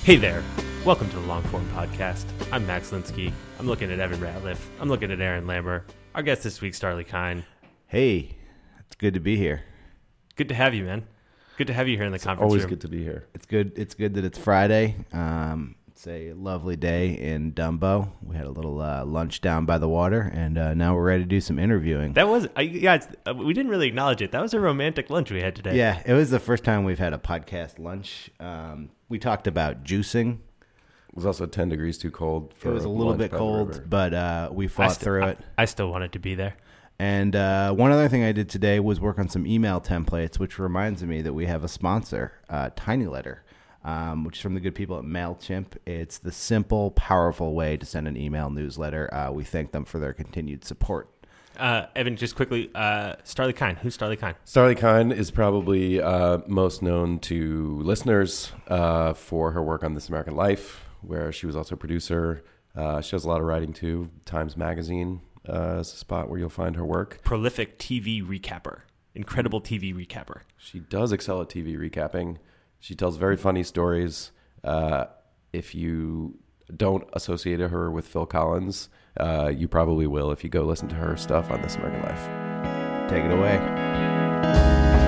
Hey there. Welcome to the Longform Podcast. I'm Max Linsky. I'm looking at Evan Ratliff. I'm looking at Aaron Lammer. Our guest this week, Starley Kine. Hey, it's good to be here. Good to have you, man. Good to have you here in the conference Always room. good to be here. It's good that it's Friday. It's a lovely day in Dumbo. We had a little lunch down by the water, and now we're ready to do some interviewing. That was, we didn't really acknowledge it. That was a romantic lunch we had today. Yeah, it was the first time we've had a podcast lunch. We talked about juicing. It was also 10 degrees too cold. It was a little bit cold, but we fought through it. I still wanted to be there. And one other thing I did today was work on some email templates, which reminds me that we have a sponsor, Tiny Letter, which is from the good people at MailChimp. It's the simple, powerful way to send an email newsletter. We thank them for their continued support. Evan, just quickly, Starley Kine. Who's Starley Kine? Starley Kine is probably most known to listeners for her work on This American Life, where she was also a producer. She does a lot of writing too. Times Magazine is a spot where you'll find her work. Prolific TV recapper. Incredible TV recapper. She does excel at TV recapping. She tells very funny stories. If you don't associate her with Phil Collins, you probably will if you go listen to her stuff on This American Life. Take it away.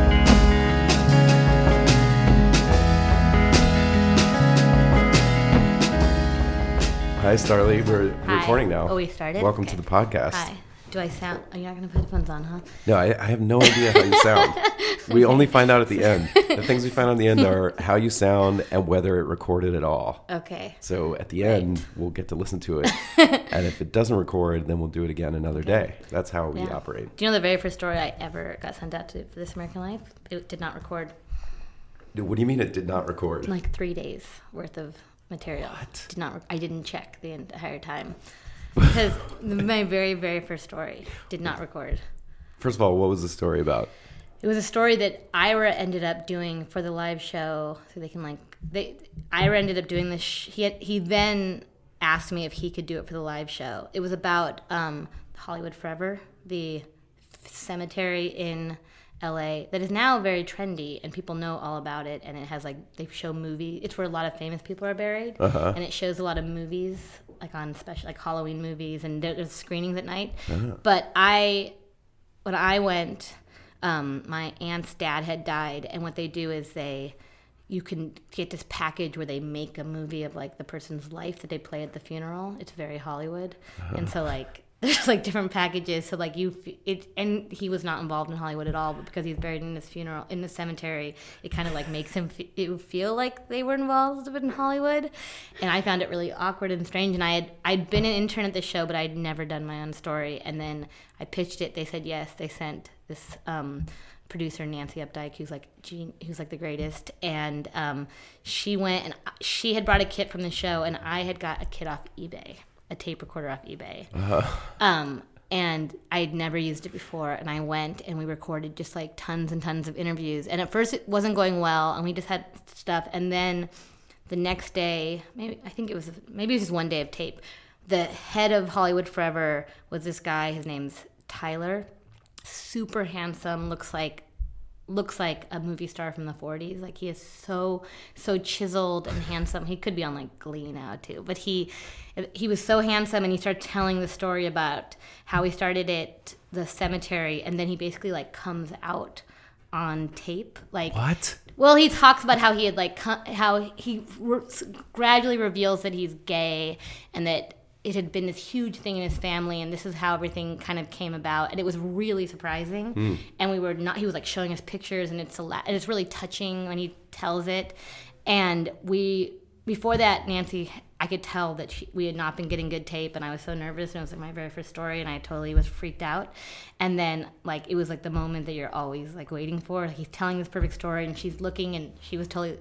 Hi, Starley. We're Hi. recording now. Oh, we started? Welcome Okay. to the podcast. Hi. Do I sound... Are you not going to put headphones on, huh? No, I have no idea how you sound. We only find out at the end. The things we find on the end are how you sound and whether it recorded at all. Okay. So at the end, we'll get to listen to it. And if it doesn't record, then we'll do it again another day. That's how we Yeah. operate. Do you know the very first story I ever got sent out to for This American Life? It did not record. What do you mean it did not record? Like 3 days worth of material. What? Did not. I didn't check the entire time. Because my very, very first story did not record. First of all, what was the story about? It was a story that Ira ended up doing for the live show, so they can Ira ended up doing this. He then asked me if he could do it for the live show. It was about Hollywood Forever, the cemetery in LA that is now very trendy, and people know all about it. And it has they show movies. It's where a lot of famous people are buried, and it shows a lot of movies, on special Halloween movies, and there's screenings at night. But when I went. My aunt's dad had died, and what they do is you can get this package where they make a movie of the person's life that they play at the funeral. It's very Hollywood, and so there's different packages. So and he was not involved in Hollywood at all, but because he's buried in this funeral in the cemetery, it kind of makes him feel like they were involved in Hollywood. And I found it really awkward and strange. And I'd been an intern at the show, but I'd never done my own story. And then I pitched it. They said yes. They sent this producer, Nancy Updike, who's the greatest, and she went, and she had brought a kit from the show, and I had got a kit off eBay, a tape recorder off eBay. And I had never used it before, and I went and we recorded just tons and tons of interviews. And at first it wasn't going well, and we just had stuff. And then the next day, maybe it was just one day of tape. The head of Hollywood Forever was this guy. His name's Tyler. Super handsome, looks like a movie star from the 40s. He is so chiseled and handsome. He could be on Glee now too, but he was so handsome, and he started telling the story about how he started at the cemetery, and then he basically comes out on tape. What? Well, he talks about how he had how he gradually reveals that he's gay, and that it had been this huge thing in his family, and this is how everything kind of came about, and it was really surprising. And he was showing us pictures, and it's really touching when he tells it. And before that, Nancy, I could tell that we had not been getting good tape, and I was so nervous, and it was my very first story, and I totally was freaked out. And then it was the moment that you're always waiting for. He's telling this perfect story, and she's looking, and she was totally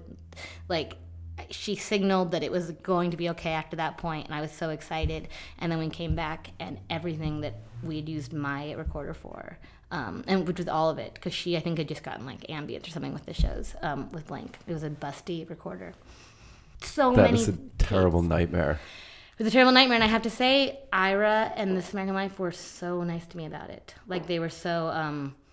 she signaled that it was going to be okay after that point, and I was so excited. And then we came back, and everything that we had used my recorder for, and which was all of it, because she, I think, had just gotten ambience or something with the shows, with Blink. It was a busty recorder. That is a terrible nightmare. It was a terrible nightmare, and I have to say, Ira and This American Life were so nice to me about it. They were so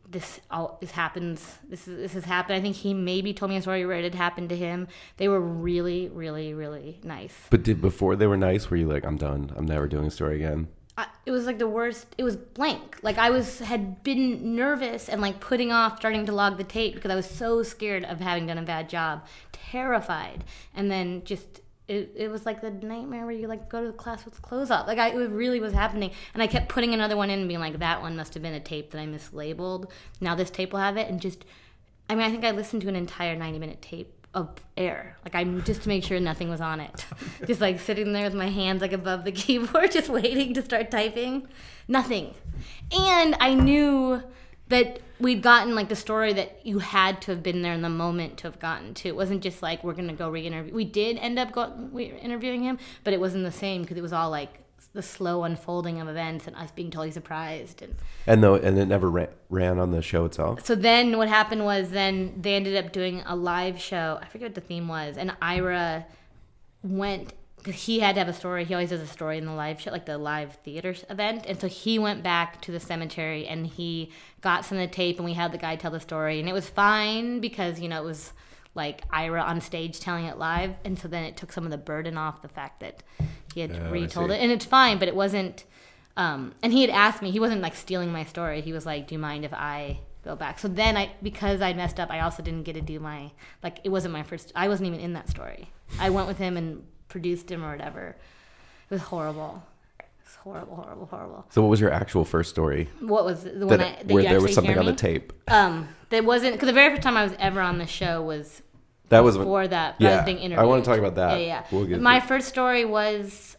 this happens. This has happened. I think he maybe told me a story where it had happened to him. They were really, really, really nice. But before they were nice, were you like, I'm done. I'm never doing a story again? It was like the worst. It was blank. Like I had been nervous and like putting off starting to log the tape because I was so scared of having done a bad job, terrified, and then just. It was like the nightmare where you like go to the class with clothes off. Like it really was happening. And I kept putting another one in and being like, that one must have been a tape that I mislabeled. Now this tape will have it. And just, I mean, I think I listened to an entire 90-minute tape of air. Like just to make sure nothing was on it. Just like sitting there with my hands like above the keyboard, just waiting to start typing. Nothing. And I knew that we'd gotten like the story that you had to have been there in the moment to have gotten to. It wasn't just like we're gonna go re-interview. We did end up interviewing him, but it wasn't the same because it was all like the slow unfolding of events and us being totally surprised. And it never ran on the show itself. So then what happened was then they ended up doing a live show. I forget what the theme was, and Ira went. Because he had to have a story. He always does a story in the live show, like the live theater event. And so he went back to the cemetery and he got some of the tape and we had the guy tell the story. And it was fine because, it was like Ira on stage telling it live. And so then it took some of the burden off the fact that he had retold it. And it's fine, but it wasn't... and he had asked me, he wasn't like stealing my story. He was like, do you mind if I go back? So then because I messed up, I also didn't get to do my... Like, it wasn't my first... I wasn't even in that story. I went with him and... produced him or whatever. It was horrible. It was horrible. So what was your actual first story? What was the one that where you there was actually something hear on me? the tape? That wasn't because the very first time I was ever on the show was that was before that. Yeah, I was being interviewed. I want to talk about that. Yeah. We'll get my first story was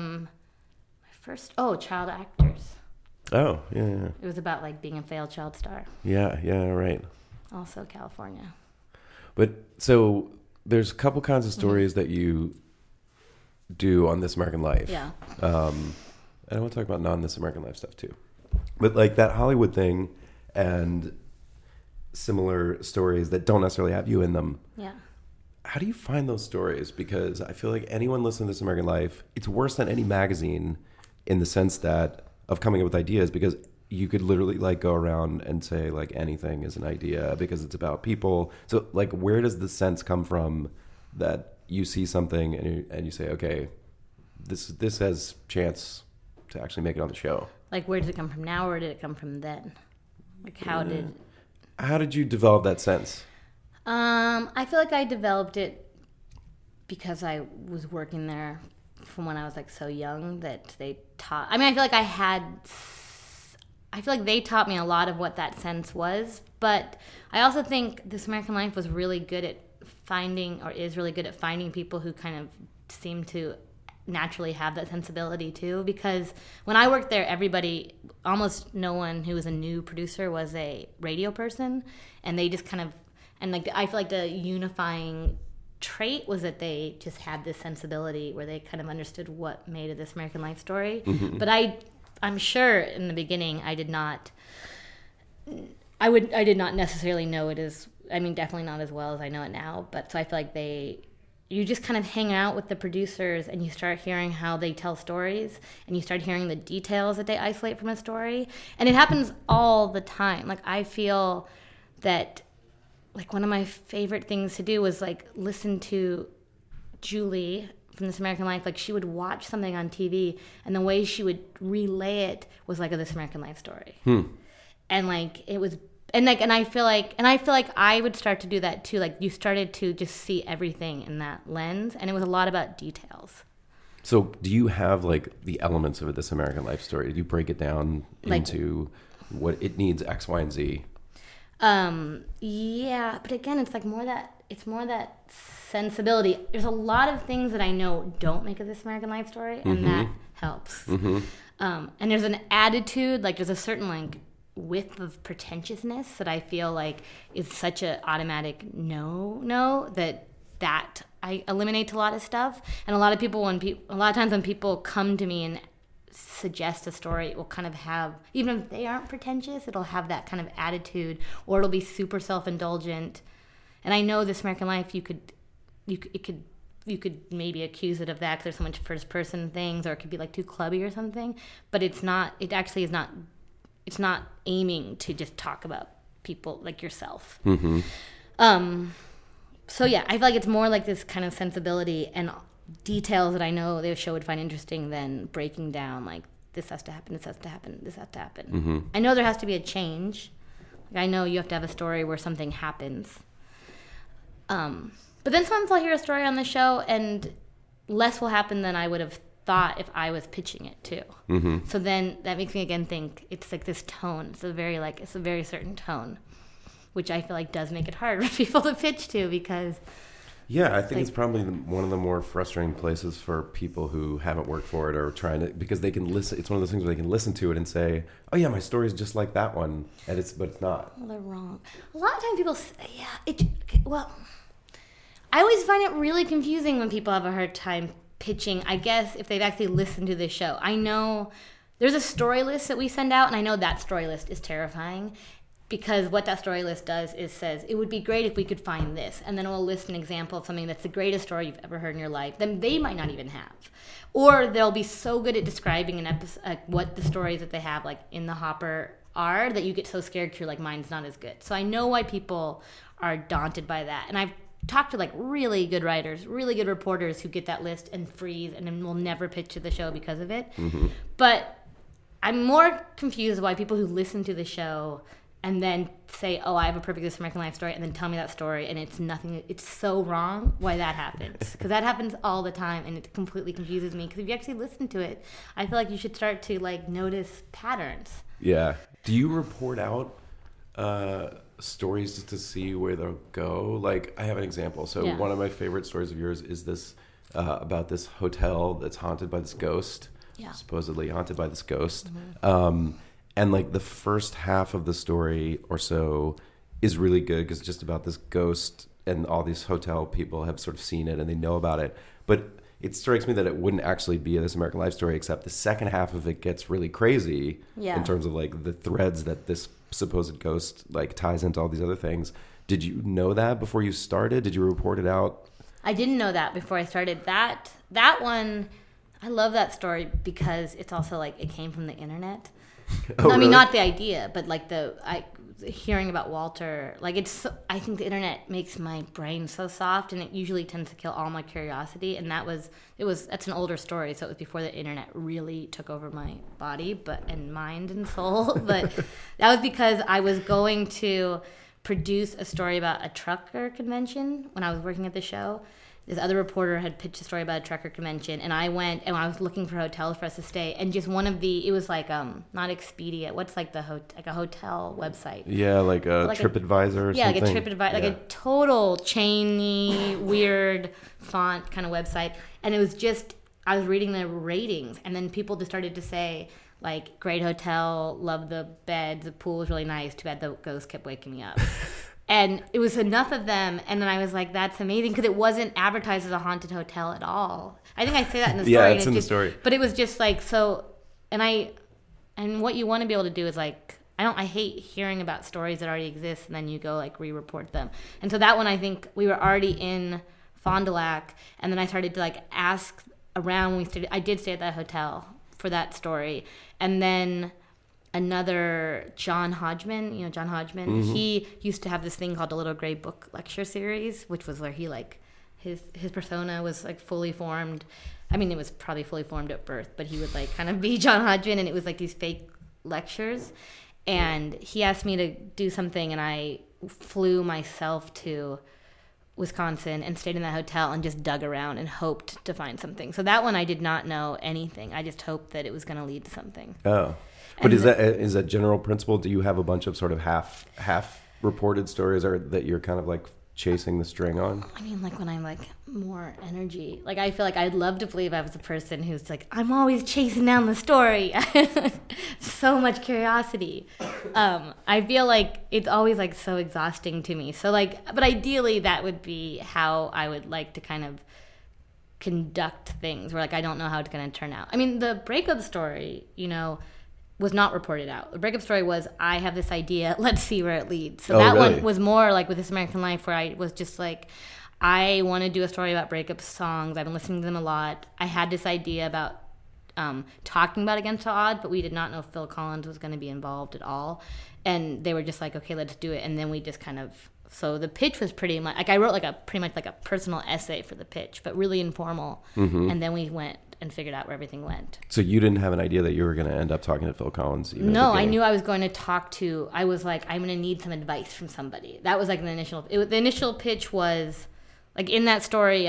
child actors. Oh yeah. It was about like being a failed child star. Yeah, right. Also California. But so there's a couple kinds of stories that you do on This American Life. Yeah. And I want to talk about non-This American Life stuff too. But like that Hollywood thing and similar stories that don't necessarily have you in them. Yeah. How do you find those stories? Because I feel like anyone listening to This American Life, it's worse than any magazine in the sense that of coming up with ideas, because you could literally like go around and say like anything is an idea because it's about people. So like, where does the sense come from that you see something and you say, okay, this has chance to actually make it on the show? Like, where did it come from now, or did it come from then? Like, how did you develop that sense? I feel like I developed it because I was working there from when I was like so young that they taught. I mean, I feel like they taught me a lot of what that sense was. But I also think This American Life was really good at is really good at finding people who kind of seem to naturally have that sensibility too. Because when I worked there, almost no one who was a new producer was a radio person, and they just kind of, and like I feel like the unifying trait was that they just had this sensibility where they kind of understood what made a This American Life story. Mm-hmm. But I'm sure in the beginning I did not necessarily know it as, I mean, definitely not as well as I know it now. But so I feel like you just kind of hang out with the producers and you start hearing how they tell stories, and you start hearing the details that they isolate from a story. And it happens all the time. Like, I feel that like one of my favorite things to do was like listen to Julie from This American Life. Like, she would watch something on TV and the way she would relay it was like a This American Life story. And like it was, and I feel like I would start to do that too. Like, you started to just see everything in that lens, and it was a lot about details. So do you have like the elements of a This American Life story? Do you break it down into what it needs, X, Y, and Z? Yeah, but again, it's more that sensibility. There's a lot of things that I know don't make a This American Life story, and that helps. Mm-hmm. And there's an attitude, like there's a certain like width of pretentiousness that I feel like is such an automatic no that I eliminate a lot of stuff. And a lot of people, a lot of times when people come to me and suggest a story, it will kind of have, even if they aren't pretentious, it'll have that kind of attitude, or it'll be super self-indulgent. And I know This American Life, you could maybe accuse it of that because there's so much first-person things, or it could be like too clubby or something. But it's not. It actually is not. It's not aiming to just talk about people like yourself. Mm-hmm. So yeah, I feel like it's more like this kind of sensibility and details that I know the show would find interesting than breaking down like this has to happen, this has to happen, this has to happen. Mm-hmm. I know there has to be a change. Like, I know you have to have a story where something happens. But then sometimes I'll hear a story on the show and less will happen than I would have thought if I was pitching it too. Mm-hmm. So then that makes me again think it's like this tone. It's a very certain tone, which I feel like does make it hard for people to pitch to because. Yeah, I think it's probably one of the more frustrating places for people who haven't worked for it or trying to, because they can listen. It's one of those things where they can listen to it and say, "Oh yeah, my story is just like that one," but it's not. Well, they're wrong. A lot of times people say, I always find it really confusing when people have a hard time pitching, I guess, if they've actually listened to the show. I know there's a story list that we send out, and I know that story list is terrifying because what that story list does is says, it would be great if we could find this, and then it will list an example of something that's the greatest story you've ever heard in your life, then they might not even have. Or they'll be so good at describing an episode, what the stories that they have like in the hopper are, that you get so scared because you're like, mine's not as good. So I know why people are daunted by that. And I've talked to like really good writers, really good reporters who get that list and freeze and then will never pitch to the show because of it. Mm-hmm. But I'm more confused why people who listen to the show and then say, oh, I have a perfect This American Life story, and then tell me that story, and it's nothing. It's so wrong why that happens. Because that happens all the time, and it completely confuses me. Because if you actually listen to it, I feel like you should start to like notice patterns. Yeah. Do you report out stories just to see where they'll go? Like, I have an example. So one of my favorite stories of yours is this about this hotel that's haunted by this ghost. Yeah. Supposedly haunted by this ghost. Mm-hmm. And like the first half of the story or so is really good because it's just about this ghost, and all these hotel people have sort of seen it and they know about it. But it strikes me that it wouldn't actually be a This American Life story, except the second half of it gets really crazy in terms of like the threads that this supposed ghost like ties into all these other things. Did you know that before you started? Did you report it out? I didn't know that before I started. That one, I love that story because it's also like it came from the internet. Oh, I mean, really? not the idea, but like hearing about Walter, like I think the internet makes my brain so soft, and it usually tends to kill all my curiosity. And that's an older story, so it was before the internet really took over my body, and mind and soul. But that was because I was going to produce a story about a trucker convention when I was working at the show. This other reporter had pitched a story about a trucker convention, and I went and I was looking for hotels for us to stay, and just it was like not Expedia, what's like like a hotel website. Yeah, like a TripAdvisor or something. Yeah, like a TripAdvisor, like a total chainy, weird font kind of website. And it was just, I was reading the ratings, and then people just started to say, like, great hotel, love the bed, the pool was really nice, too bad the ghost kept waking me up. And it was enough of them, and then I was like, that's amazing, because it wasn't advertised as a haunted hotel at all. I think I say that in the story. Yeah, it's in the story. But it was just like, so, and what you want to be able to do is like, I hate hearing about stories that already exist, and then you go like re-report them. And so that one, I think we were already in Fond du Lac, and then I started to like ask around when we stayed. I did stay at that hotel for that story. And then another John Hodgman, mm-hmm. He used to have this thing called the Little Gray Book lecture series, which was where he like his persona was like fully formed. I mean, it was probably fully formed at birth, but he would like kind of be John Hodgman, and it was like these fake lectures. And he asked me to do something, and I flew myself to Wisconsin and stayed in that hotel and just dug around and hoped to find something. So that one I did not know anything. I just hoped that it was going to lead to something. Oh. But is that general principle? Do you have a bunch of sort of half reported stories, or that you're kind of like chasing the string on? I mean, like when I'm like more energy, like I feel like I'd love to believe I was a person who's like, I'm always chasing down the story. So much curiosity. I feel like it's always like so exhausting to me. So like, but ideally that would be how I would like to kind of conduct things, where like I don't know how it's going to turn out. I mean, the breakup story, was not reported out. The breakup story was, I have this idea, let's see where it leads. So that really? One was more like with This American Life, where I was just like, I want to do a story about breakup songs. I've been listening to them a lot. I had this idea about talking about Against All Odds, but we did not know Phil Collins was going to be involved at all. And they were just like, okay, let's do it. And then we just kind of, so the pitch was pretty much, like I wrote pretty much a personal essay for the pitch, but really informal. Mm-hmm. And then we went and figured out where everything went. So you didn't have an idea that you were going to end up talking to Phil Collins? No, I knew I was going to talk to, I was like, I'm going to need some advice from somebody. That was like the initial pitch was, like in that story,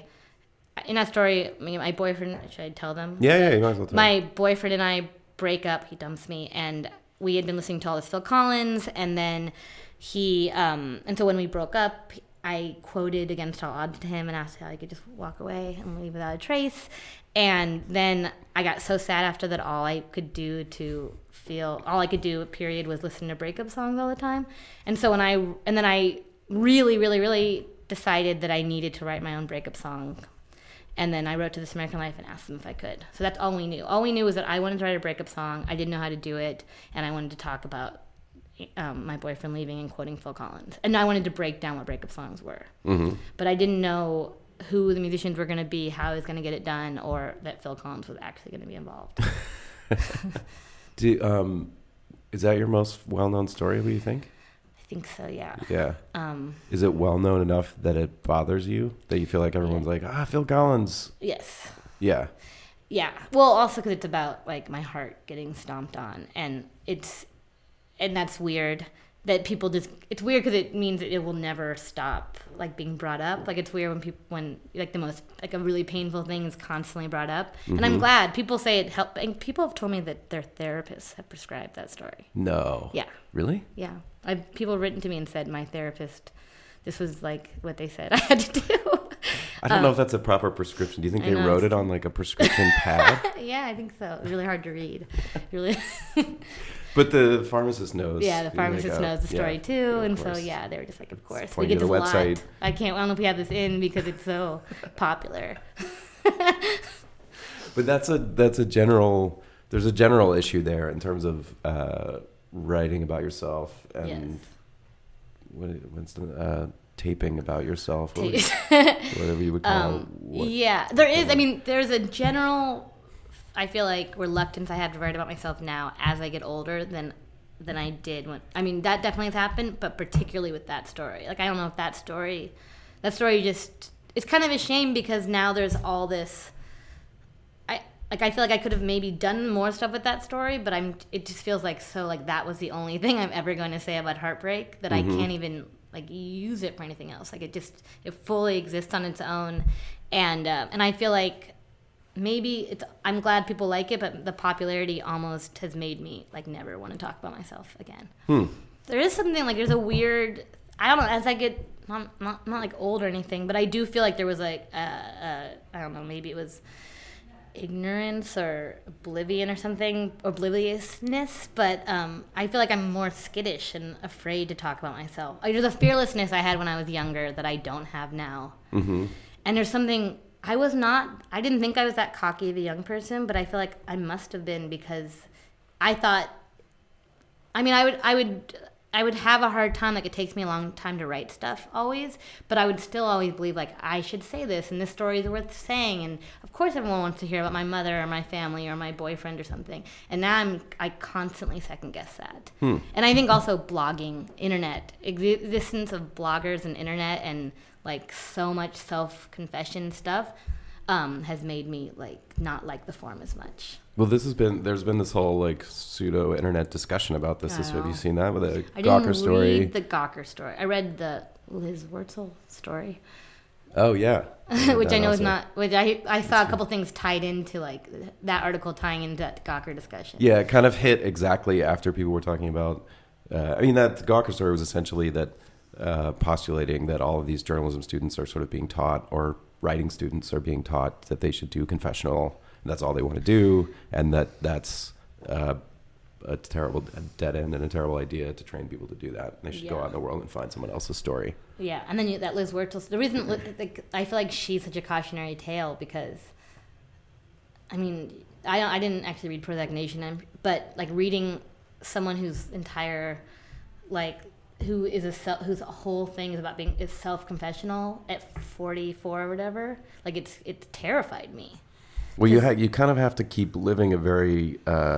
my boyfriend, should I tell them? Yeah, you might as well tell My boyfriend and I break up, he dumps me, and we had been listening to all this Phil Collins, and then and so when we broke up, I quoted Against All Odds to him and asked how I could just walk away and leave without a trace. And then I got so sad after that all I could do, period, was listen to breakup songs all the time. And so then I really, really, really decided that I needed to write my own breakup song. And then I wrote to This American Life and asked them if I could. So that's all we knew. All we knew was that I wanted to write a breakup song. I didn't know how to do it. And I wanted to talk about my boyfriend leaving and quoting Phil Collins. And I wanted to break down what breakup songs were. Mm-hmm. But I didn't know who the musicians were going to be, how I was going to get it done, or that Phil Collins was actually going to be involved. Is that your most well-known story, what do you think? I think so, yeah. Yeah. Is it well-known enough that it bothers you? That you feel like everyone's like, Phil Collins? Yes. Yeah. Yeah. Well, also because it's about, like, my heart getting stomped on. And that's weird. That people it's weird because it means that it will never stop, like, being brought up. Like, it's weird when a really painful thing is constantly brought up. Mm-hmm. And I'm glad people say it helped. And people have told me that their therapists have prescribed that story. No. Yeah. Really? Yeah. People have written to me and said, my therapist, this was, like, what they said I had to do. I don't know if that's a proper prescription. Do you think they wrote it on, like, a prescription pad? Yeah, I think so. It's really hard to read. Really. But the pharmacist knows. Yeah, the pharmacist knows the story too, and so they were just like, of course, we get this a lot. I don't know if we have this in because it's so popular. But that's a general. There's a general issue there in terms of writing about yourself and what's the taping about yourself, whatever you would call it. Yeah, there is. I mean, there's a general, I feel like, reluctance I have to write about myself now as I get older than I did when. I mean, that definitely has happened, but particularly with that story. Like, I don't know if that story just, it's kind of a shame because now there's all this. I feel like I could have maybe done more stuff with that story, but it just feels like that was the only thing I'm ever going to say about heartbreak that I can't even, like, use it for anything else. Like, it fully exists on its own, and I feel like maybe I'm glad people like it, but the popularity almost has made me, like, never want to talk about myself again. There is something, like, there's a weird, I don't know, as I get not like old or anything, but I do feel like there was, like, I don't know, maybe it was ignorance or oblivion or something, obliviousness, but I feel like I'm more skittish and afraid to talk about myself. Like, there's a fearlessness I had when I was younger that I don't have now. Mm-hmm. And there's something, I didn't think I was that cocky of a young person, but I feel like I must have been because I thought, I mean, I would have a hard time, like, it takes me a long time to write stuff always, but I would still always believe, like, I should say this and this story is worth saying, and of course everyone wants to hear about my mother or my family or my boyfriend or something, and now I constantly second guess that. And I think also blogging, existence of bloggers and internet and, like, so much self-confession stuff has made me, like, not like the form as much. Well, there's been this whole, like, pseudo internet discussion about this. Have you seen that with the I Gawker story? I didn't read the Gawker story. I read the Liz Wurzel story. Oh yeah, which I know is not. Which I saw a couple things tied into, like, that article tying into that Gawker discussion. Yeah, it kind of hit exactly after people were talking about. I mean, that Gawker story was essentially that postulating that all of these journalism students are sort of being taught, or writing students are being taught, that they should do confessional. And that's all they want to do, and that's a terrible dead end and a terrible idea to train people to do that. They should go out in the world and find someone else's story. Yeah, and then that Liz Wurzel. The reason, like, I feel like she's such a cautionary tale because, I mean, I didn't actually read Prozac Nation, but, like, reading someone whose entire, like, whose whole thing is about being self-confessional at 44 or whatever, like, it's terrified me. Well, you kind of have to keep living a very.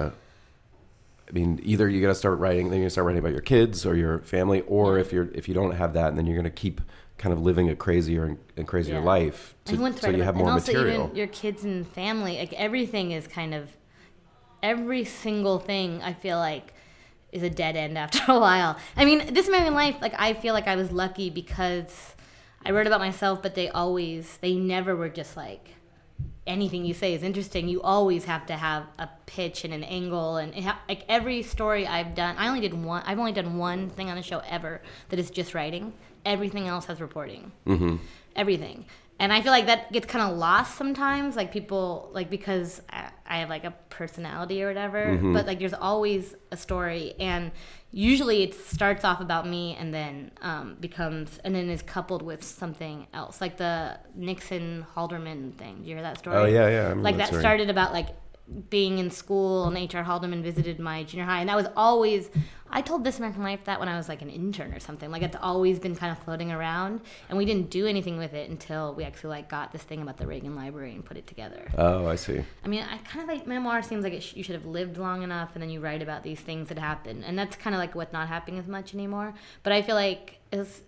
I mean, either you got to start writing, then you start writing about your kids or your family, or if you don't have that, then you're going to keep kind of living a crazier and crazier life so you have more material. Even your kids and family, like everything is kind of, every single thing I feel like is a dead end after a while. I mean, This American Life, like I feel like I was lucky because I wrote about myself, but they never were just like, anything you say is interesting. You always have to have a pitch and an angle, and like every story I've done, I've only done one thing on the show ever that is just writing. Everything else has reporting. Mm-hmm. Everything. And I feel like that gets kind of lost sometimes, like people, like because I have like a personality or whatever, mm-hmm. but like there's always a story, and usually it starts off about me and then is coupled with something else, like the Nixon Halderman thing. Did you hear that story? Oh yeah. Like that started about like being in school, and H.R. Haldeman visited my junior high, and that was always, I told This American Life that when I was like an intern or something. Like it's always been kind of floating around, and we didn't do anything with it until we actually like got this thing about the Reagan Library and put it together. Oh, I see. I mean, I kind of like memoir seems like you should have lived long enough, and then you write about these things that happen, and that's kind of like what's not happening as much anymore. But I feel like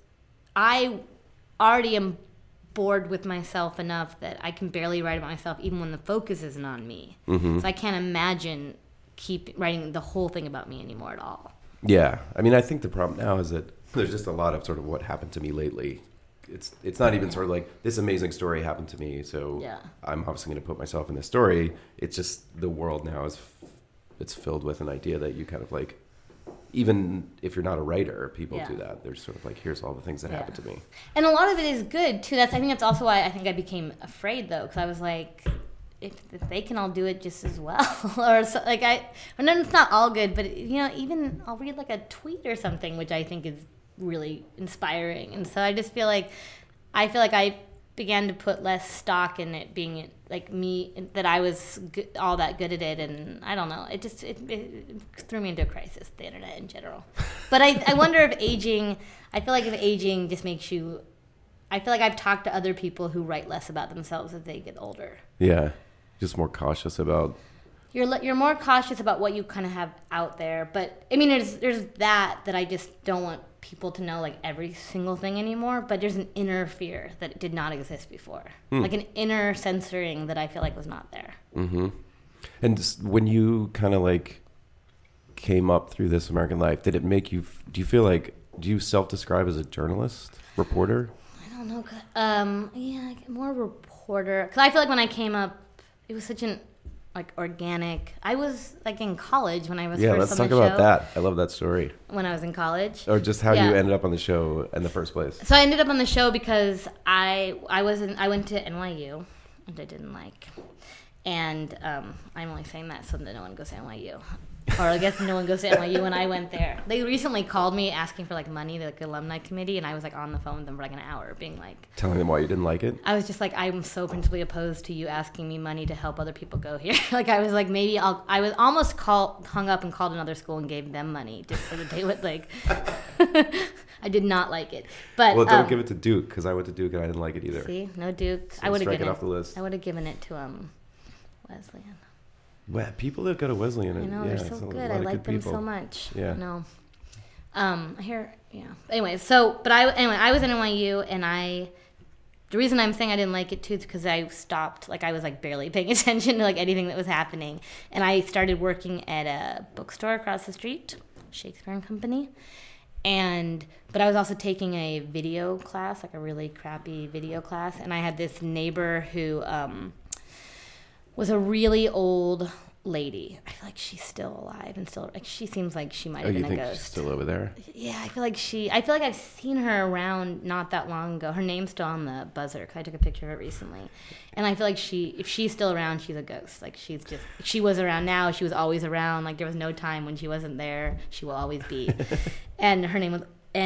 I already am bored with myself enough that I can barely write about myself even when the focus isn't on me. Mm-hmm. So I can't imagine keep writing the whole thing about me anymore at all. Yeah. I mean, I think the problem now is that there's just a lot of sort of what happened to me lately. It's not even sort of like this amazing story happened to me, so I'm obviously going to put myself in this story. It's just the world now it's filled with an idea that you kind of like, even if you're not a writer, people do that. There's sort of like, here's all the things that happened to me. And a lot of it is good, too. I think that's also why I think I became afraid, though, because I was like, if they can all do it just as well. Or so, like it's not all good, but, even I'll read like a tweet or something, which I think is really inspiring. And so I just feel like I began to put less stock in it being like me, that I was all that good at it, and I don't know, it threw me into a crisis, the internet in general. But I wonder if aging, I feel like if aging just makes you, I feel like I've talked to other people who write less about themselves as they get older. Yeah, just more cautious about. You're more cautious about what you kind of have out there, but I mean, there's that I just don't want people to know like every single thing anymore. But there's an inner fear that did not exist before, like an inner censoring that I feel like was not there. Mm-hmm. And just when you kind of like came up through This American Life, did it make you? Do you self-describe as a journalist, reporter? I don't know. Yeah, more reporter. Because I feel like when I came up, it was such an like organic. I was like in college when I was first on the show. Yeah, let's talk about that. I love that story. When I was in college, or just how you ended up on the show in the first place. So I ended up on the show because I went to NYU, which I didn't like, and I'm only saying that so that no one goes to NYU. Or I guess no one goes to NYU when I went there. They recently called me asking for like money to like alumni committee, and I was like on the phone with them for like an hour being like, telling them why you didn't like it. I was just like, I'm so principally opposed to you asking me money to help other people go here. Like I was like, maybe I was almost hung up and called another school and gave them money just so that they would like. I did not like it, but don't give it to Duke, because I went to Duke and I didn't like it either. See, no Duke. So I would have given it off the list. I would have given it to Wesleyan. Well, people that go to Wesleyan, I know, they're so good. I like them so much. Yeah. No. I hear. Yeah. Anyway, I was in NYU, and the reason I'm saying I didn't like it too is because I stopped. Like I was like barely paying attention to like anything that was happening, and I started working at a bookstore across the street, Shakespeare and Company, but I was also taking a video class, like a really crappy video class, and I had this neighbor who was a really old lady. I feel like she's still alive and still, like, she seems like she might have been a ghost. You think she's still over there? Yeah, I feel like I've seen her around not that long ago. Her name's still on the buzzer because I took a picture of it recently. And I feel like if she's still around, she's a ghost. Like she was around now, she was always around. Like there was no time when she wasn't there. She will always be. And her name was,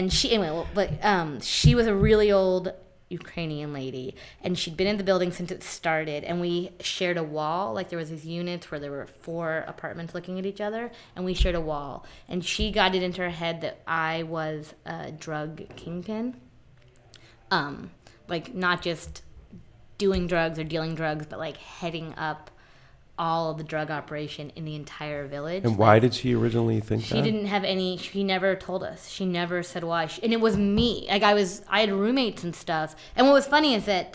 she was a really old Ukrainian lady, and she'd been in the building since it started, and we shared a wall. Like there was these units where there were 4 apartments looking at each other, and we shared a wall, and she got it into her head that I was a drug kingpin, like not just doing drugs or dealing drugs, but like heading up all of the drug operation in the entire village. And why did she originally think that? She didn't have any. She never told us. She never said why. And it was me. Like I had roommates and stuff. And what was funny is that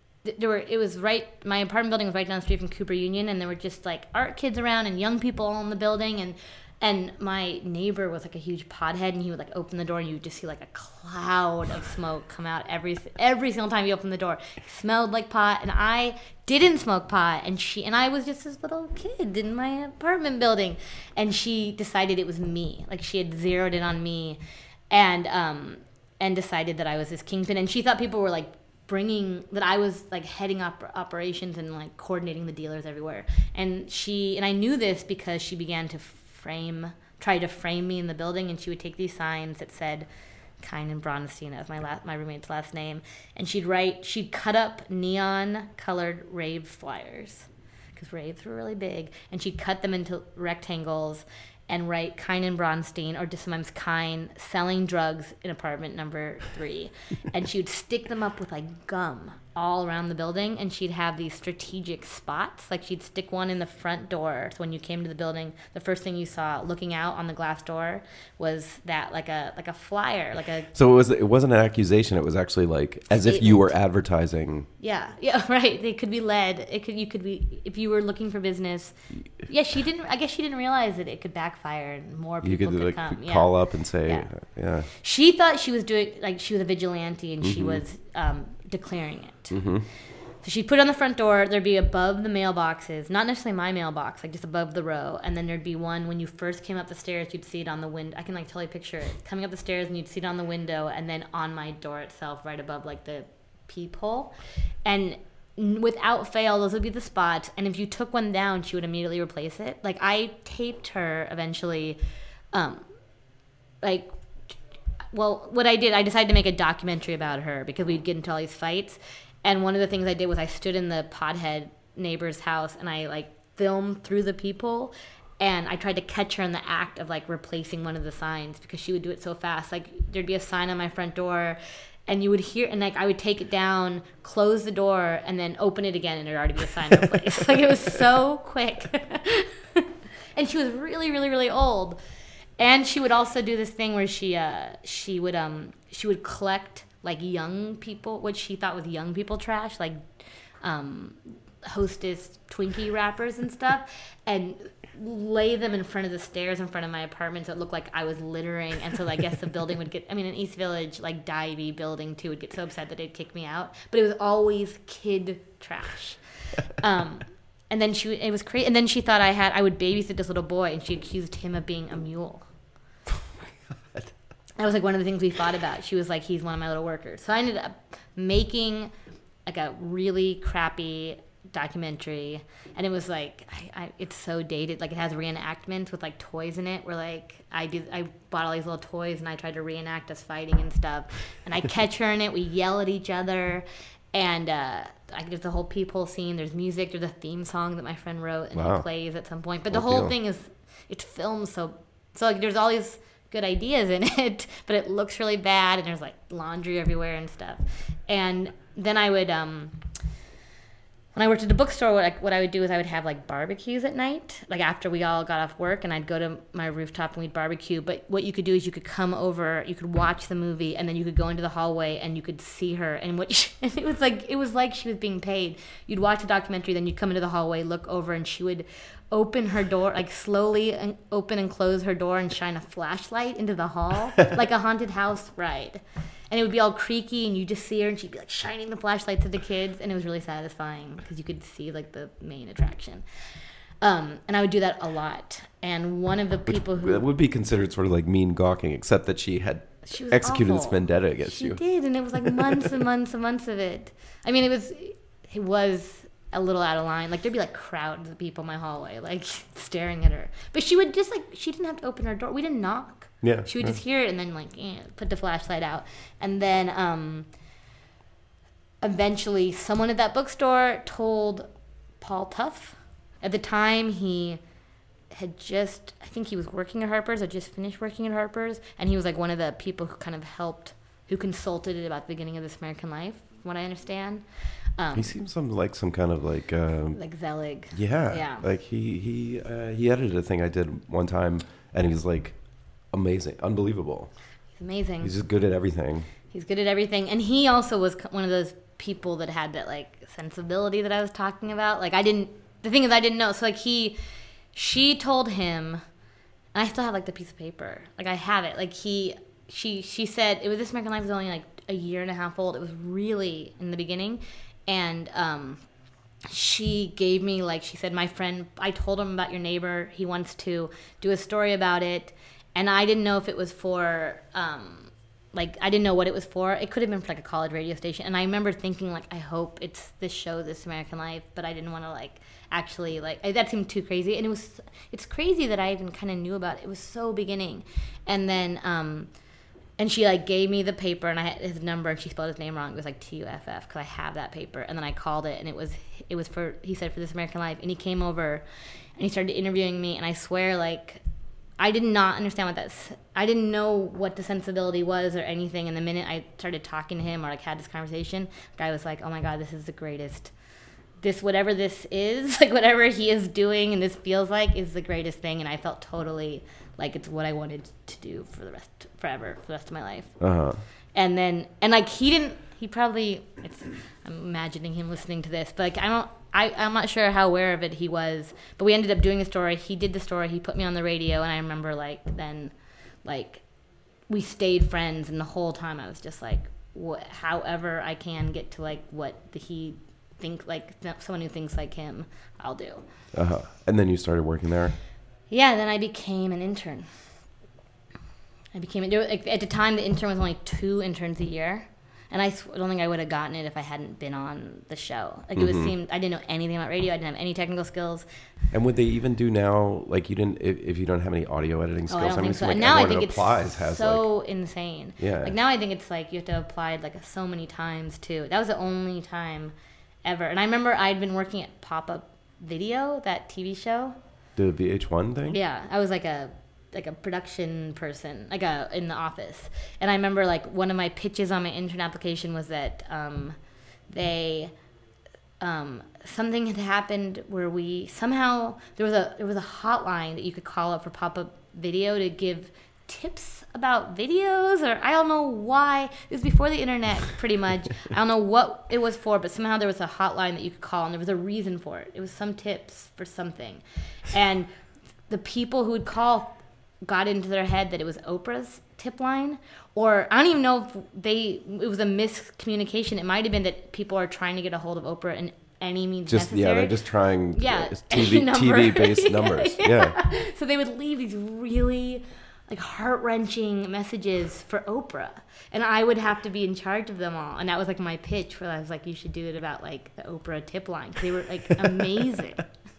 my apartment building was right down the street from Cooper Union, and there were just like art kids around and young people all in the building, and my neighbor was like a huge pothead, and he would like open the door and you would just see like a cloud of smoke come out every single time he opened the door. It smelled like pot, and I didn't smoke pot, and I was just this little kid in my apartment building, and she decided it was me. Like she had zeroed in on me, and decided that I was this kingpin, and she thought people were like that I was like heading up operations and like coordinating the dealers everywhere. And I knew this because she began to try to frame me in the building, and she would take these signs that said Kynan Bronstein as my roommate's last name, and she'd cut up neon colored rave flyers because raves were really big, and she'd cut them into rectangles and write Kynan Bronstein, or just sometimes Kine, selling drugs in apartment number 3. And she would stick them up with like gum all around the building, and she'd have these strategic spots. Like she'd stick one in the front door, so when you came to the building, the first thing you saw looking out on the glass door was that like a flyer, like a. So it wasn't an accusation. It was actually like as if you were advertising. Yeah, right. They could be led. You could be if you were looking for business. Yeah, I guess she didn't realize that it could backfire and more people could come. Call up and say, yeah. She thought she was doing like she was a vigilante, and she was declaring it. Mm-hmm. So she'd put it on the front door. There'd be above the mailboxes, not necessarily my mailbox, like just above the row. And then there'd be one when you first came up the stairs, you'd see it on the window. I can like totally picture it coming up the stairs, and you'd see it on the window, and then on my door itself, right above like the peephole. And without fail, those would be the spots. And if you took one down, she would immediately replace it. Like I taped her eventually, what I did, I decided to make a documentary about her because we'd get into all these fights. And one of the things I did was I stood in the pothead neighbor's house, and I like filmed through the people, and I tried to catch her in the act of like replacing one of the signs because she would do it so fast. Like there'd be a sign on my front door, and you would hear, and like I would take it down, close the door, and then open it again, and there'd already be a sign replaced. Like it was so quick. And she was really, really, really old. And she would also do this thing where she would collect like young people, what she thought was young people trash, like Hostess Twinkie wrappers and stuff, and lay them in front of the stairs in front of my apartment so it looked like I was littering. And so I guess the building would get, in East Village, like divey building too, would get so upset that they'd kick me out. But it was always kid trash. And then it was crazy. And then she thought I would babysit this little boy, and she accused him of being a mule. That was like one of the things we fought about. She was like, he's one of my little workers. So I ended up making like a really crappy documentary, and it was like it's so dated. Like it has reenactments with like toys in it, where like I bought all these little toys, and I tried to reenact us fighting and stuff. And I catch her in it. We yell at each other, and there's the whole peephole scene. There's music. There's a theme song that my friend wrote, and it plays at some point. But the whole thing is it's filmed so like there's all these good ideas in it, but it looks really bad, and there's like laundry everywhere and stuff. And then I would when I worked at a bookstore, what I would do is I would have like barbecues at night, like after we all got off work, and I'd go to my rooftop and we'd barbecue. But what you could do is you could come over, you could watch the movie, and then you could go into the hallway and you could see her. And it was like she was being paid. You'd watch the documentary, then you'd come into the hallway, look over, and she would open her door, like slowly and open and close her door and shine a flashlight into the hall, like a haunted house ride. And it would be all creaky, and you just see her, and she'd be like shining the flashlight to the kids, and it was really satisfying because you could see like the main attraction. And I would do that a lot. And one of the people who that would be considered sort of like mean gawking, except that she executed awful. this vendetta against you. She did, and it was like months and months and months of it. It was a little out of line. Like there'd be like crowds of people in my hallway, like staring at her. But she would just she didn't have to open her door. We didn't knock. Yeah. She would just hear it and then put the flashlight out. And then eventually someone at that bookstore told Paul Tough. At the time he had I think he was working at Harper's, or just finished working at Harper's, and he was like one of the people who kind of helped, who consulted about the beginning of This American Life from what I understand. He seems like some kind of like Zelig. yeah. Yeah. Like he edited a thing I did one time, and he's like amazing, unbelievable. He's amazing. He's just good at everything. He's good at everything, and he also was one of those people that had that like sensibility that I was talking about. Like I didn't know. So like she told him, and I still have like the piece of paper. Like I have it. Like she said it was This American Life was only like a year and a half old. It was really in the beginning, and she gave me like she said, my friend, I told him about your neighbor. He wants to do a story about it, and I didn't know if it was for. Like, I didn't know what it was for. It could have been for, like, a college radio station. And I remember thinking, like, I hope it's this show, This American Life. But I didn't want to, like, actually, like, that seemed too crazy. And it's crazy that I even kind of knew about it. It was so beginning. And then, and she, like, gave me the paper. And I had his number. And she spelled his name wrong. It was, like, TUFF. Because I have that paper. And then I called it. And it was for, he said, for This American Life. And he came over. And he started interviewing me. And I swear, like... I did not understand I didn't know what the sensibility was or anything. And the minute I started talking to him or like had this conversation, the guy was like, oh my God, this is the greatest. Whatever this is, like whatever he is doing and this feels like is the greatest thing. And I felt totally like it's what I wanted to do for the rest of my life. Uh-huh. And then, I'm imagining him listening to this, but like, I'm not sure how aware of it he was, but we ended up doing the story. He did the story. He put me on the radio, and I remember we stayed friends, and the whole time I was just like, however I can get to like what he think like someone who thinks like him, I'll do. Uh-huh. And then you started working there? Yeah, then I became an intern. At the time, the intern was only 2 interns a year. And I don't think I would have gotten it if I hadn't been on the show. Like, I didn't know anything about radio. I didn't have any technical skills. And would they even do now, like, if you don't have any audio editing skills? I don't think so. Like, and now I think it's so insane. Yeah. Like, now I think it's like you have to apply like so many times, too. That was the only time ever. And I remember I'd been working at Pop-Up Video, that TV show. The VH1 thing? Yeah. I was like a production person, in the office. And I remember like one of my pitches on my intern application was that something had happened where there was a hotline that you could call up for Pop-Up Video to give tips about videos, or I don't know why. It was before the internet, pretty much. I don't know what it was for, but somehow there was a hotline that you could call, and there was a reason for it. It was some tips for something. And the people who would call got into their head that it was Oprah's tip line, or I don't even know if it was a miscommunication. It might have been that people are trying to get a hold of Oprah in any means necessary. Yeah, they're just trying TV based numbers. Yeah. So they would leave these really like heart-wrenching messages for Oprah, and I would have to be in charge of them all. And that was like my pitch, where I was like, you should do it about like the Oprah tip line, because they were like amazing.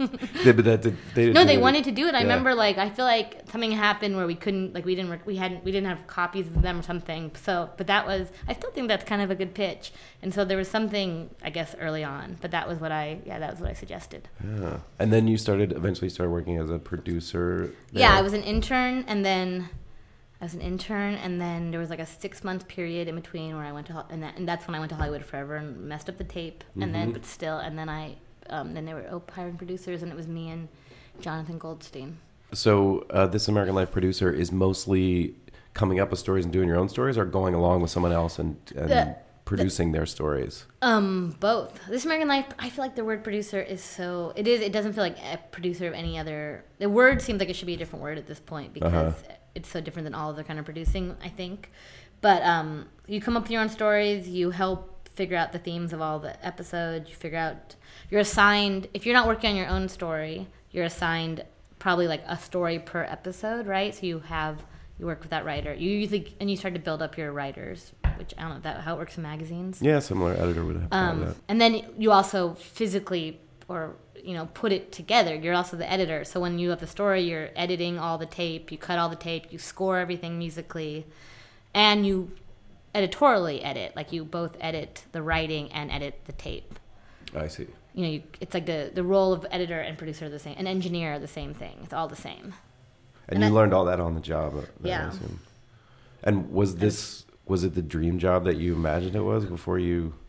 They wanted to do it. I remember, like, I feel like something happened where we couldn't, like, we didn't have copies of them or something. So, but I still think that's kind of a good pitch. And so there was something, I guess, early on. But that was what I suggested. Yeah. And then you eventually started working as a producer there? Yeah, I was an intern, and then there was like a 6-month period in between where I went to, and that's when I went to Hollywood Forever and messed up the tape. And then, but still, and then then they were hiring producers, and it was me and Jonathan Goldstein. So This American Life producer is mostly coming up with stories and doing your own stories, or going along with someone else and producing their stories? Both. This American Life, I feel like the word producer it doesn't feel like a producer of any other. The word seems like it should be a different word at this point, because it's so different than all other kind of producing, I think. But you come up with your own stories, you help figure out the themes of all the episodes, you're assigned, if you're not working on your own story, you're assigned probably like a story per episode, right? So you work with that writer. You start to build up your writers, which I don't know, is that how it works in magazines? Yeah, similar editor would have that. And then you also physically, or put it together. You're also the editor. So when you have the story, you're editing all the tape, you cut all the tape, you score everything musically, and you editorially edit. Like, you both edit the writing and edit the tape. I see. It's like the role of editor and producer are the same, and engineer are the same thing. It's all the same. And you learned all that on the job. Yeah. I assume. And was it the dream job that you imagined it was before you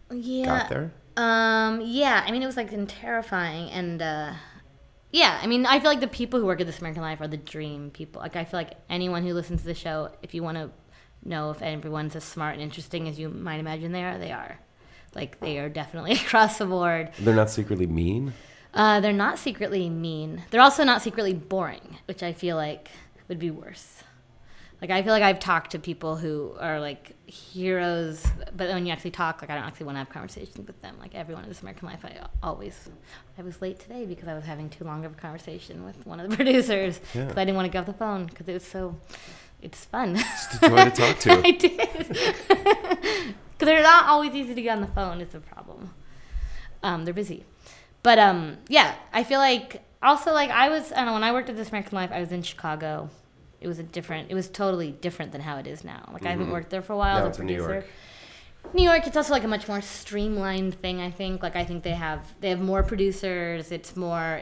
got there? Yeah. I mean, it was like terrifying, and yeah. I mean, I feel like the people who work at This American Life are the dream people. Like, I feel like anyone who listens to the show, if you want to know if everyone's as smart and interesting as you might imagine they are. Like, they are definitely across the board. They're not secretly mean? They're not secretly mean. They're also not secretly boring, which I feel like would be worse. Like, I feel like I've talked to people who are, like, heroes, but when you actually talk, like, I don't actually want to have conversations with them. Like, everyone in This American Life, I was late today because I was having too long of a conversation with one of the producers because I didn't want to get off the phone because it's fun. Just a joy to talk to. I did. Because they're not always easy to get on the phone is the problem. They're busy. But, yeah, I feel like, also, like, I don't know, when I worked at This American Life, I was in Chicago. It was totally different than how it is now. Like, I haven't worked there for a while Now as a it's in producer. New York. New York, it's also like a much more streamlined thing, I think. Like, I think they have more producers. It's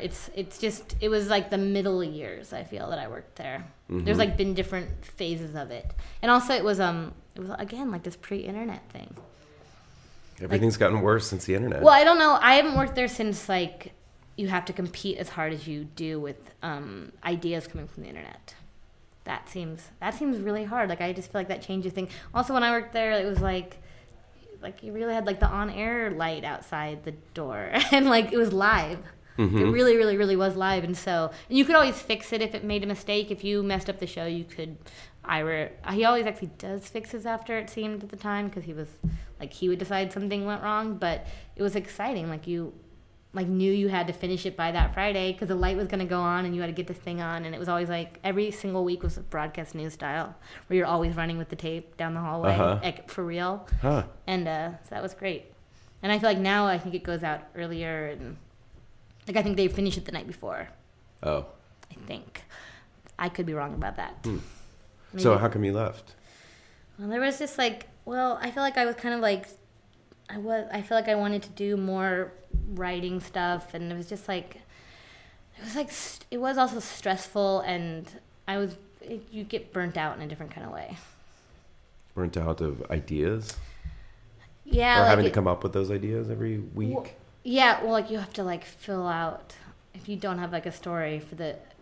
just, it was like the middle years, I feel, that I worked there. There's like been different phases of it. And also it was again, like this pre-internet thing. Everything's gotten worse since the internet. Well, I don't know. I haven't worked there since, like, you have to compete as hard as you do with ideas coming from the internet. That seems really hard. Like, I just feel like that changes things. Also, when I worked there, it was like you really had like the on-air light outside the door, and like it was live. It really, really, really was live, and you could always fix it if it made a mistake. If you messed up the show, you could. He always actually does fixes after, it seemed at the time, because he would decide something went wrong, but it was exciting. Like, you knew you had to finish it by that Friday because the light was going to go on and you had to get this thing on, and it was always like every single week was a broadcast news style where you're always running with the tape down the hallway, like, for real. And so that was great. And I feel like now I think it goes out earlier, and like I think they finish it the night before. I think. I could be wrong about that. Maybe. So how come you left? Well, there was just like, I feel like I was kind of like, I feel like I wanted to do more writing stuff, and it was just like, it was also stressful, and you get burnt out in a different kind of way. Burnt out of ideas? Yeah. Or like having to come up with those ideas every week? Well, like, you have to like fill out, if you don't have like a story for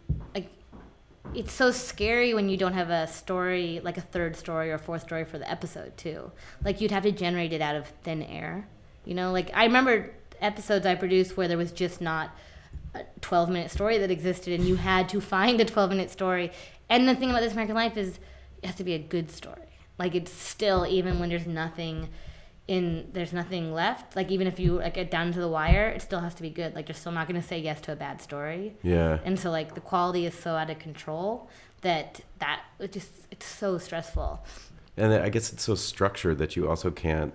it's so scary when you don't have a story, like a third story or fourth story for the episode too. Like, you'd have to generate it out of thin air, you know? Like, I remember episodes I produced where there was just not a 12-minute story that existed, and you had to find a 12-minute story. And the thing about This American Life is it has to be a good story. Like, it's still, even when there's nothing left, like, even if you like get down to the wire, it still has to be good. Like, you're still not going to say yes to a bad story. Yeah. And so, like, the quality is so out of control that it's so stressful. And I guess it's so structured that you also can't,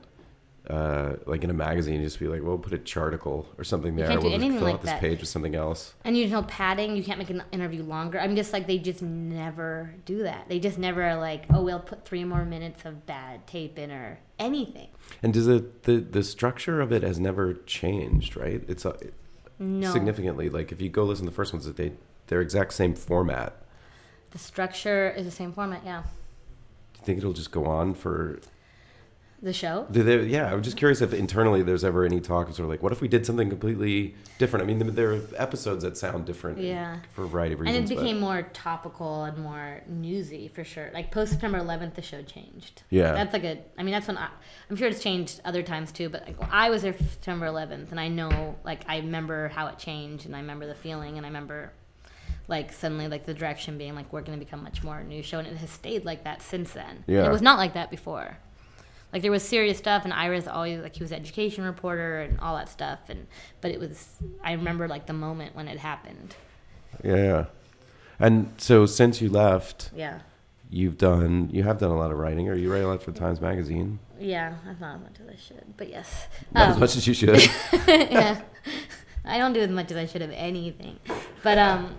like in a magazine, just be like, well, put a charticle or something there. Can't do We'll just anything fill like out this that. page with something else. And you know, padding, you can't make an interview longer. I'm just like, they just never do that. They just never are like, oh, we'll put 3 more minutes of bad tape in or anything. And does the structure of it has never changed, right? It's No. significantly. Like, if you go listen to the first ones, they're exact same format. The structure is the same format, yeah. Do you think it'll just go on for... The show? Yeah, I'm just curious if internally there's ever any talk of sort of like, what if we did something completely different? I mean, there are episodes that sound different for a variety of reasons. And it became more topical and more newsy, for sure. Like, post September 11th, the show changed. Yeah. That's like that's when I'm sure it's changed other times too, but like, I was there September 11th, and I know, like, I remember how it changed, and I remember the feeling, and I remember, like, suddenly, like, the direction being like, we're going to become much more a news show, and it has stayed like that since then. Yeah. It was not like that before. Like, there was serious stuff, and Ira's always, like, he was an education reporter and all that stuff, but it was, I remember, like, the moment when it happened. Yeah. And so since you left, Yeah. you have done a lot of writing, or you write a lot for Times Magazine. Yeah, that's not as much as I should, but yes. Not as much as you should. Yeah. I don't do as much as I should of anything. But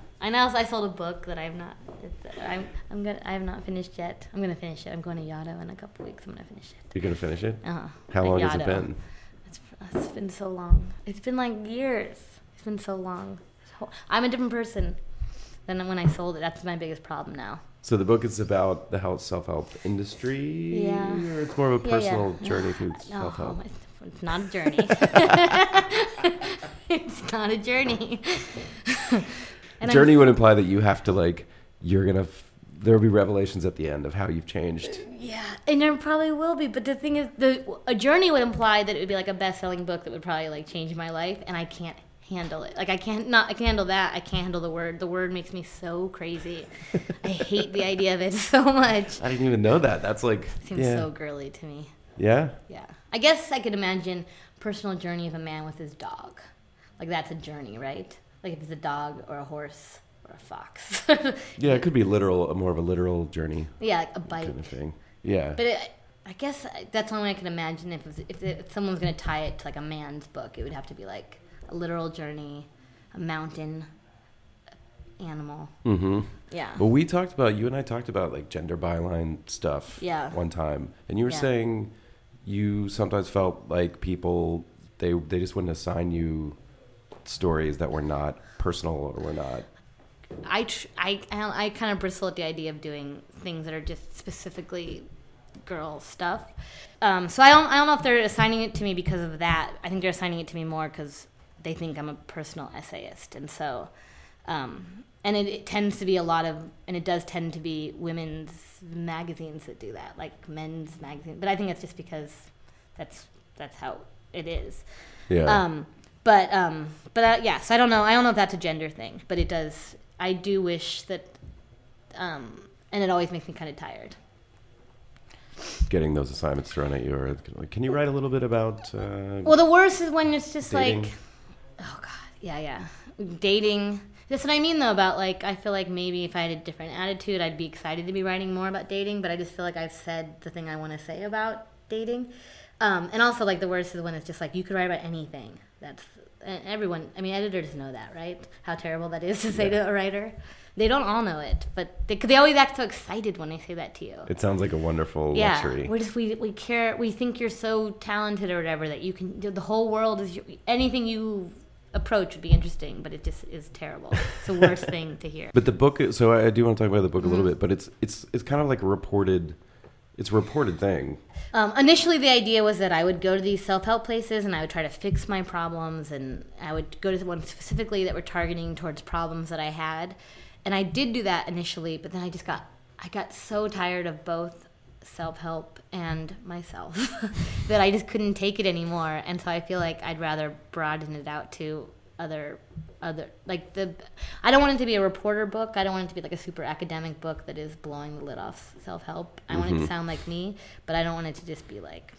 I sold a book that I have not finished yet. I'm gonna finish it. I'm going to Yaddo in a couple weeks. I'm gonna finish it. You're going to finish it? Uh-huh. How At long has it Yaddo. been? It's been so long. It's been like years. It's been so long. I'm a different person than when I sold it. That's my biggest problem now. So the book is about the self-help industry? Yeah. Or it's more of a personal journey through No, self-help? It's not a journey. It's not a journey. Journey would imply that you have to like, there'll be revelations at the end of how you've changed. Yeah, and there probably will be. But the thing is, a journey would imply that it would be like a best-selling book that would probably like change my life, and I can't handle it. Like I can handle that. I can't handle the word. The word makes me so crazy. I hate the idea of it so much. I didn't even know that. That's like It seems so girly to me. Yeah. Yeah, I guess I could imagine personal journey of a man with his dog. Like that's a journey, right? Like if it's a dog or a horse or a fox. Yeah, it could be more of a literal journey. Yeah, like a bike kind of thing. Yeah. But I guess that's the only way I can imagine if someone's going to tie it to like a man's book, it would have to be like a literal journey, a mountain, animal. Mm-hmm. Yeah. Well, you and I talked about like gender byline stuff one time. And you were saying you sometimes felt like people, they just wouldn't assign you stories that were not personal or were not. I kind of bristle at the idea of doing things that are just specifically girl stuff. So I don't know if they're assigning it to me because of that. I think they're assigning it to me more because they think I'm a personal essayist, and so and it tends to be it does tend to be women's magazines that do that, like men's magazines. But I think it's just because that's how it is. Yeah. So I don't know if that's a gender thing, but it does. I do wish that, and it always makes me kind of tired. Getting those assignments thrown at you, or like, can you write a little bit about? Well, the worst is when it's just dating? like, oh god, yeah, dating. That's what I mean though about like I feel like maybe if I had a different attitude, I'd be excited to be writing more about dating. But I just feel like I've said the thing I want to say about dating, and also like the worst is when it's just like you could write about anything. That's everyone. I mean, editors know that, right? How terrible that is to say to a writer. They don't all know it, but they always act so excited when they say that to you. It sounds like a wonderful luxury. We care. We think you're so talented or whatever that you can. The whole world is anything you approach would be interesting, but it just is terrible. It's the worst thing to hear. But the book. So I do want to talk about the book a little bit, but it's kind of like a reported. It's a reported thing. Initially, the idea was that I would go to these self-help places and I would try to fix my problems, and I would go to one specifically that were targeting towards problems that I had. And I did do that initially, but then I got so tired of both self-help and myself that I just couldn't take it anymore. And so I feel like I'd rather broaden it out to other like I don't want it to be a reporter book. I don't want it to be like a super academic book that is blowing the lid off self-help. I want it to sound like me, but I don't want it to just be like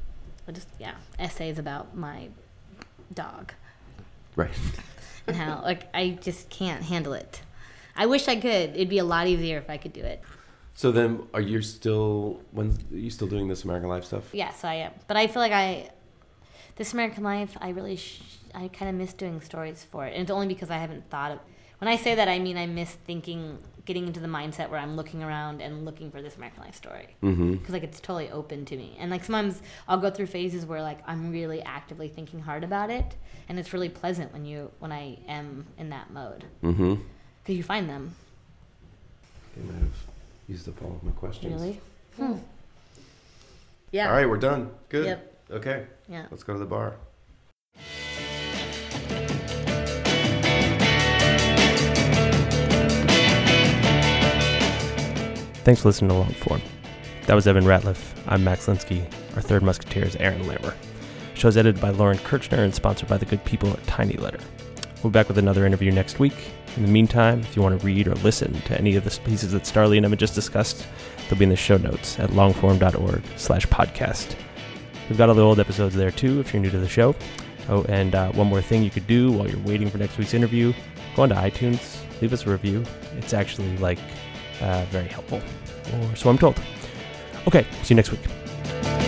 essays about my dog. Right. And how like I just can't handle it. I wish I could. It'd be a lot easier if I could do it. So then, are you still doing This American Life stuff? Yes, I am. But I feel like This American Life, I really, I kind of miss doing stories for it. And it's only because I haven't thought of. When I say that, I mean I miss getting into the mindset where I'm looking around and looking for This American Life story. Because like it's totally open to me. And like sometimes I'll go through phases where like I'm really actively thinking hard about it, and it's really pleasant when I am in that mode. Mm-hmm. Because you find them. I might have used up all of my questions. Really? Yeah. All right, we're done. Good. Yep. Okay. Yeah. Let's go to the bar. Thanks for listening to Longform. That was Evan Ratliff. I'm Max Linsky. Our third musketeer is Aaron Lammer. Show's edited by Lauren Kirchner and sponsored by the good people at Tiny Letter. We'll be back with another interview next week. In the meantime, if you want to read or listen to any of the pieces that Starlee and Emma just discussed, they'll be in the show notes at longform.org/podcast. We've got all the old episodes there too if you're new to the show. Oh, and one more thing you could do while you're waiting for next week's interview, go onto iTunes, leave us a review. It's actually very helpful, or so I'm told. Okay, see you next week.